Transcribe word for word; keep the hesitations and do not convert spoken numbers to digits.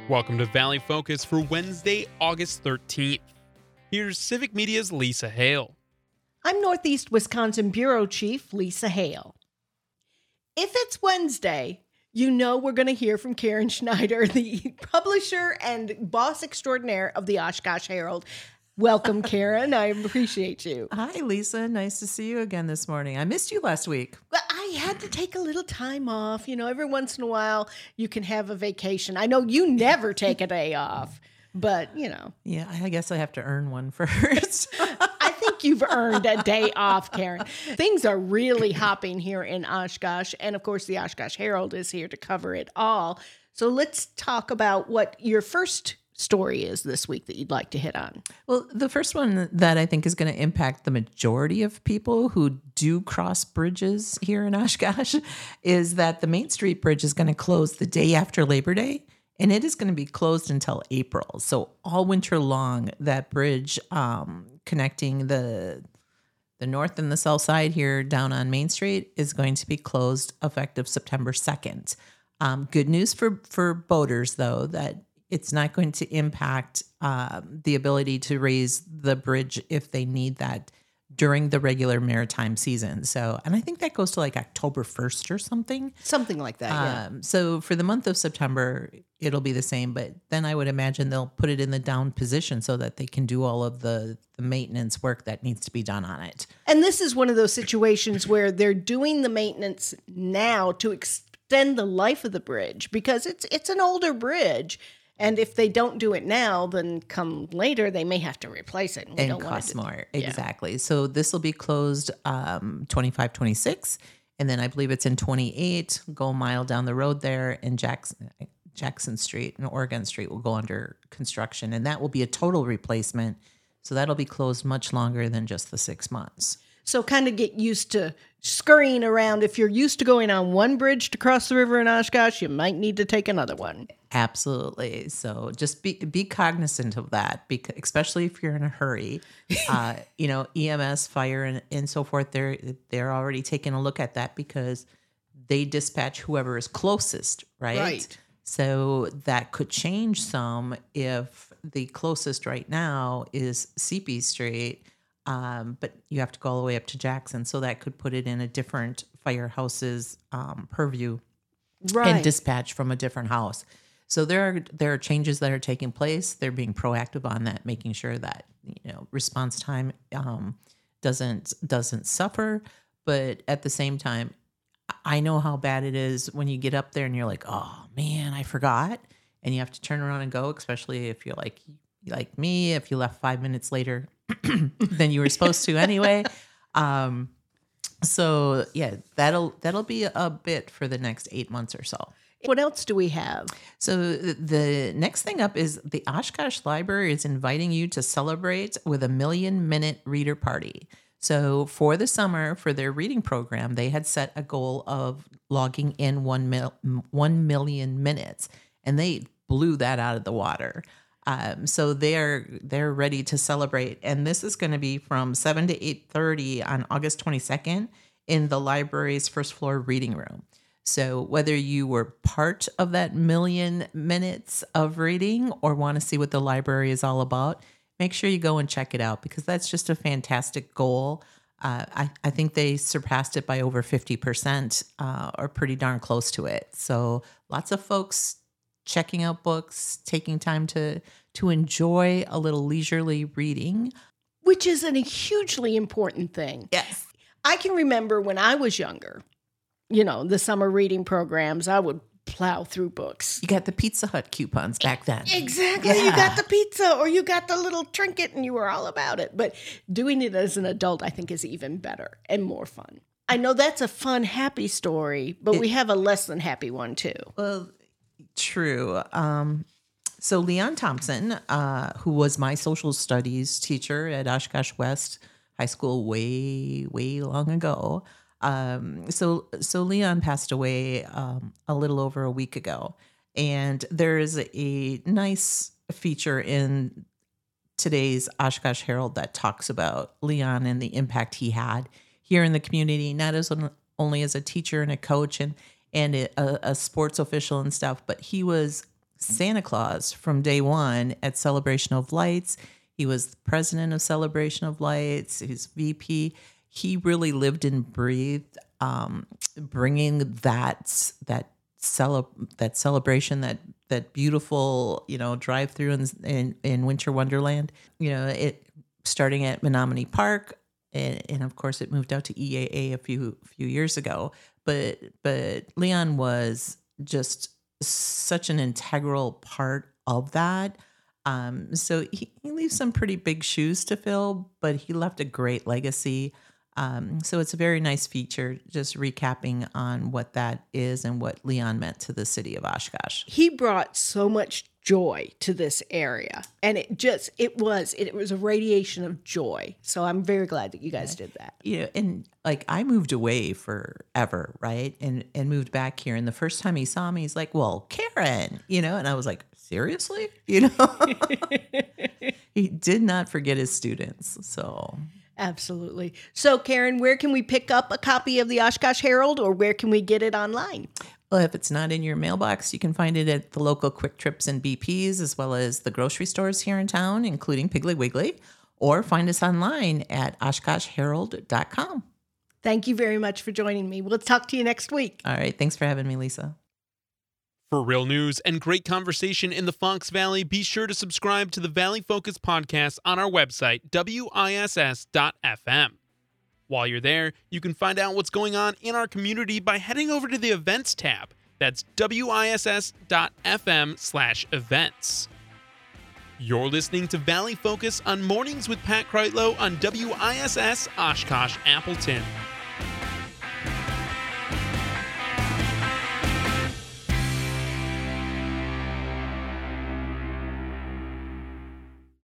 Welcome to Valley Focus for Wednesday, August thirteenth. Here's Civic Media's Lisa Hale. I'm Northeast Wisconsin Bureau Chief Lisa Hale. If it's Wednesday, you know we're going to hear from Karen Schneider, the publisher and boss extraordinaire of the Oshkosh Herald. Welcome, Karen. I appreciate you. Hi, Lisa. Nice to see you again this morning. I missed you last week. Well, I had to take a little time off. You know, every once in a while you can have a vacation. I know you never take a day off, but, you know. Yeah, I guess I have to earn one first. I think you've earned a day off, Karen. Things are really hopping here in Oshkosh. And, of course, the Oshkosh Herald is here to cover it all. So let's talk about what your first story is this week that you'd like to hit on. Well, the first one that I think is going to impact the majority of people who do cross bridges here in Oshkosh is that the Main Street Bridge is going to close the day after Labor Day, and it is going to be closed until April. So all winter long, that bridge um, connecting the the north and the south side here down on Main Street is going to be closed effective September second. Um, good news for, for boaters, though, that it's not going to impact uh, the ability to raise the bridge if they need that during the regular maritime season. So, and I think that goes to like October first or something. Something like that, yeah. Um, so for the month of September, it'll be the same, but then I would imagine they'll put it in the down position so that they can do all of the, the maintenance work that needs to be done on it. And this is one of those situations where they're doing the maintenance now to extend the life of the bridge because it's it's an older bridge. And if they don't do it now, then come later, they may have to replace it. And, and cost more. Yeah. Exactly. So this will be closed um, twenty-five, twenty-six. And then I believe it's in twenty-eight. Go a mile down the road there. And Jackson, Jackson Street and Oregon Street will go under construction. And that will be a total replacement. So that'll be closed much longer than just the six months. So kind of get used to scurrying around. If you're used to going on one bridge to cross the river in Oshkosh, you might need to take another one. Absolutely. So just be be cognizant of that, because especially if you're in a hurry. Uh, you know, E M S, fire, and, and so forth, they're they're already taking a look at that because they dispatch whoever is closest, right? Right. So that could change some if the closest right now is C P Street. Um, but you have to go all the way up to Jackson. So that could put it in a different firehouse's um, purview right. and dispatch from a different house. So there are there are changes that are taking place. They're being proactive on that, making sure that, you know, response time um, doesn't doesn't suffer. But at the same time, I know how bad it is when you get up there and you're like, oh man, I forgot, and you have to turn around and go. Especially if you're like like me, if you left five minutes later than you were supposed to anyway. Um, so yeah, that'll that'll be a bit for the next eight months or so. What else do we have? So the next thing up is the Oshkosh Library is inviting you to celebrate with a million minute reader party. So for the summer, for their reading program, they had set a goal of logging in one mil, one million minutes, and they blew that out of the water. Um, so they're they're ready to celebrate, and this is going to be from seven to eight thirty on August twenty-second in the library's first floor reading room. So whether you were part of that million minutes of reading or want to see what the library is all about, make sure you go and check it out, because that's just a fantastic goal. Uh, I, I think they surpassed it by over fifty percent uh, or pretty darn close to it. So lots of folks checking out books, taking time to to enjoy a little leisurely reading. Which is a hugely important thing. Yes. I can remember when I was younger, you know, the summer reading programs, I would plow through books. You got the Pizza Hut coupons back then. Exactly. Yeah. You got the pizza or you got the little trinket and you were all about it. But doing it as an adult, I think, is even better and more fun. I know that's a fun, happy story, but it, we have a less than happy one too. Well, true. Um, so Leon Thompson, uh, who was my social studies teacher at Oshkosh West High School way, way long ago. Um, so, so Leon passed away um, a little over a week ago, and there is a nice feature in today's Oshkosh Herald that talks about Leon and the impact he had here in the community, not as an, only as a teacher and a coach and and a, a sports official and stuff, but he was Santa Claus from day one at Celebration of Lights. He was the president of Celebration of Lights. He's V P. He really lived and breathed, um, bringing that that cele- that celebration, that that beautiful, you know, drive through in, in in Winter Wonderland. You know, it starting at Menominee Park, and, and of course it moved out to E A A a few few years ago. But but Leon was just such an integral part of that. Um, so he, he leaves some pretty big shoes to fill, but he left a great legacy. Um, so it's a very nice feature, just recapping on what that is and what Leon meant to the city of Oshkosh. He brought so much joy to this area, and it just, it was, it, was a radiation of joy. So I'm very glad that you guys did that. You know, and like I moved away forever, right? And, and moved back here. And the first time he saw me, he's like, well, Karen, you know, and I was like, seriously? You know, he did not forget his students. So absolutely. So, Karen, where can we pick up a copy of the Oshkosh Herald, or where can we get it online? Well, if it's not in your mailbox, you can find it at the local Quick Trips and B Ps, as well as the grocery stores here in town, including Piggly Wiggly, or find us online at oshkosh herald dot com. Thank you very much for joining me. We'll talk to you next week. All right. Thanks for having me, Lisa. For real news and great conversation in the Fox Valley, be sure to subscribe to the Valley Focus podcast on our website, W I S S dot F M. While you're there, you can find out what's going on in our community by heading over to the events tab. That's W I S S dot F M slash events. You're listening to Valley Focus on Mornings with Pat Kreitlow on W I S S Oshkosh Appleton.